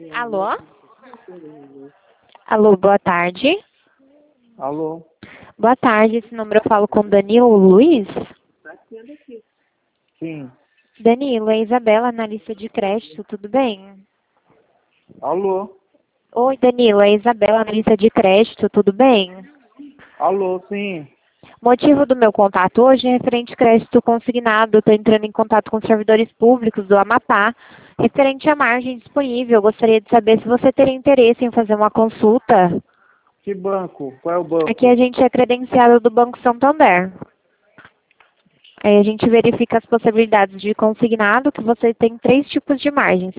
Alô? Alô, boa tarde. Alô? Boa tarde, esse número eu falo com Danilo Luiz? Sim. Danilo, é Isabela, analista de crédito, tudo bem? Alô? Oi, Danilo, é Isabela, analista de crédito, tudo bem? Alô, sim. Motivo do meu contato hoje é referente crédito consignado. Estou entrando em contato com os servidores públicos do Amapá, referente à margem disponível. Eu gostaria de saber se você teria interesse em fazer uma consulta. Que banco? Qual é o banco? Aqui a gente é credenciado do Banco Santander. Aí a gente verifica as possibilidades de consignado, que você tem 3 tipos de margens.